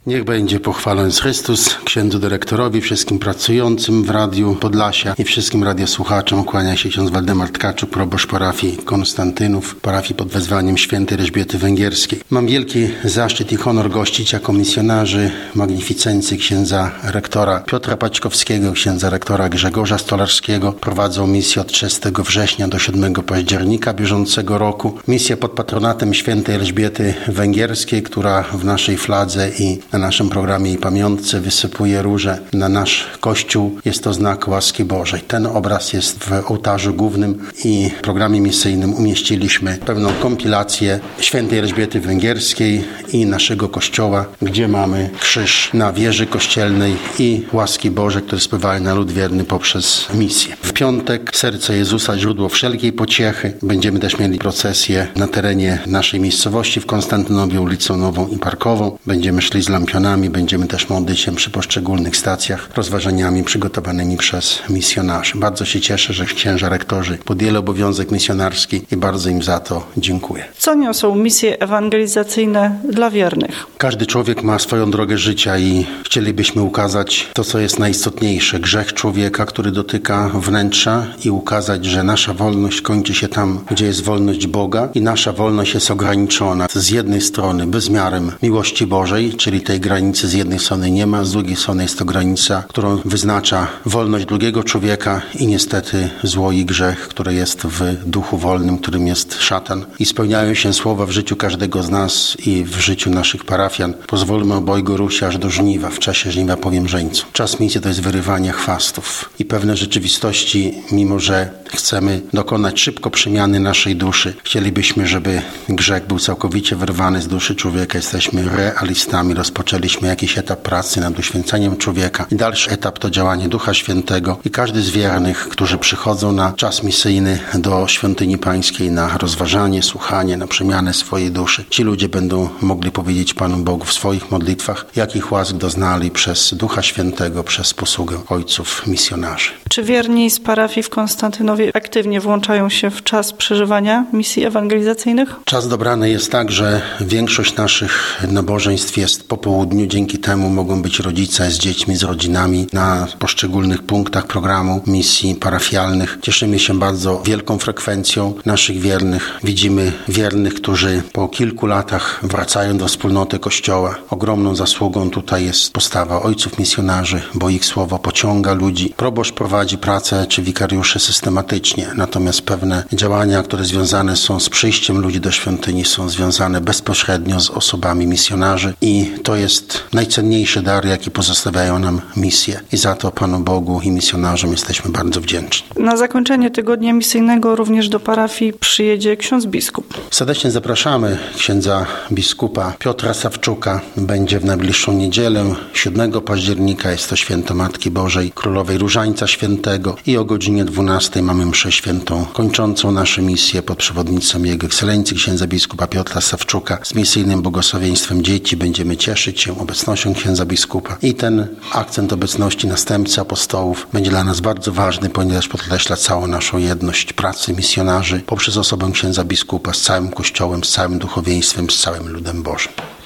Niech będzie pochwalony Chrystus, księdzu dyrektorowi, wszystkim pracującym w Radiu Podlasia i wszystkim radiosłuchaczom. Kłania się ksiądz Waldemar Tkaczuk, proboszcz parafii Konstantynów, parafii pod wezwaniem świętej Elżbiety Węgierskiej. Mam wielki zaszczyt i honor gościć jako misjonarzy magnificencji księdza rektora Piotra Paćkowskiego, księdza rektora Grzegorza Stolarskiego. Prowadzą misję od 6 września do 7 października bieżącego roku. Misję pod patronatem świętej Elżbiety Węgierskiej, która w naszej fladze i na naszym programie i pamiątce wysypuje róże na nasz Kościół. Jest to znak łaski Bożej. Ten obraz jest w ołtarzu głównym i w programie misyjnym umieściliśmy pewną kompilację świętej Elżbiety Węgierskiej i naszego Kościoła, gdzie mamy krzyż na wieży kościelnej i łaski Bożej, które spływają na lud wierny poprzez misję. W piątek Serce Jezusa, źródło wszelkiej pociechy. Będziemy też mieli procesję na terenie naszej miejscowości w Konstantynowie, ulicą Nową i Parkową. Będziemy szli z lampionami, będziemy też modlić się przy poszczególnych stacjach rozważaniami przygotowanymi przez misjonarzy. Bardzo się cieszę, że księża rektorzy podjęli obowiązek misjonarski i bardzo im za to dziękuję. Co niosą misje ewangelizacyjne dla wiernych? Każdy człowiek ma swoją drogę życia i chcielibyśmy ukazać to, co jest najistotniejsze. Grzech człowieka, który dotyka wnętrza i ukazać, że nasza wolność kończy się tam, gdzie jest wolność Boga i nasza wolność jest ograniczona. Z jednej strony bezmiarem miłości Bożej, czyli tej granicy z jednej strony nie ma, z drugiej strony jest to granica, którą wyznacza wolność drugiego człowieka i niestety zło i grzech, które jest w duchu wolnym, którym jest szatan. I spełniają się słowa w życiu każdego z nas i w życiu naszych parafian. Pozwólmy obojgu Rusi aż do żniwa, w czasie żniwa powiem żeńcu. Czas misji to jest wyrywanie chwastów i pewne rzeczywistości, mimo że chcemy dokonać szybko przemiany naszej duszy. Chcielibyśmy, żeby grzech był całkowicie wyrwany z duszy człowieka. Jesteśmy realistami. Rozpoczęliśmy jakiś etap pracy nad uświęceniem człowieka i dalszy etap to działanie Ducha Świętego i każdy z wiernych, którzy przychodzą na czas misyjny do Świątyni Pańskiej na rozważanie, słuchanie, na przemianę swojej duszy. Ci ludzie będą mogli powiedzieć Panu Bogu w swoich modlitwach, jakich łask doznali przez Ducha Świętego, przez posługę ojców misjonarzy. Czy wierni z parafii w Konstantynowie aktywnie włączają się w czas przeżywania misji ewangelizacyjnych? Czas dobrany jest tak, że większość naszych nabożeństw jest po południu. Dzięki temu mogą być rodzice z dziećmi, z rodzinami na poszczególnych punktach programu misji parafialnych. Cieszymy się bardzo wielką frekwencją naszych wiernych. Widzimy wiernych, którzy po kilku latach wracają do wspólnoty Kościoła. Ogromną zasługą tutaj jest postawa ojców misjonarzy, bo ich słowo pociąga ludzi. Proboszcz prowadzi pracę, czy wikariusze systematycznie, natomiast pewne działania, które związane są z przyjściem ludzi do świątyni, są związane bezpośrednio z osobami misjonarzy i to jest najcenniejszy dar, jaki pozostawiają nam misje. I za to Panu Bogu i misjonarzom jesteśmy bardzo wdzięczni. Na zakończenie tygodnia misyjnego również do parafii przyjedzie ksiądz biskup. Serdecznie zapraszamy księdza biskupa Piotra Sawczuka. Będzie w najbliższą niedzielę, 7 października. Jest to święto Matki Bożej, Królowej Różańca Świętego i o godzinie 12 mamy mszę świętą kończącą nasze misje pod przewodnictwem Jego Ekscelencji księdza biskupa Piotra Sawczuka. Z misyjnym błogosławieństwem dzieci będziemy cieszyć się obecnością księdza biskupa i ten akcent obecności następcy apostołów będzie dla nas bardzo ważny, ponieważ podkreśla całą naszą jedność pracy misjonarzy poprzez osobę księdza biskupa z całym Kościołem, z całym duchowieństwem, z całym ludem Bożym.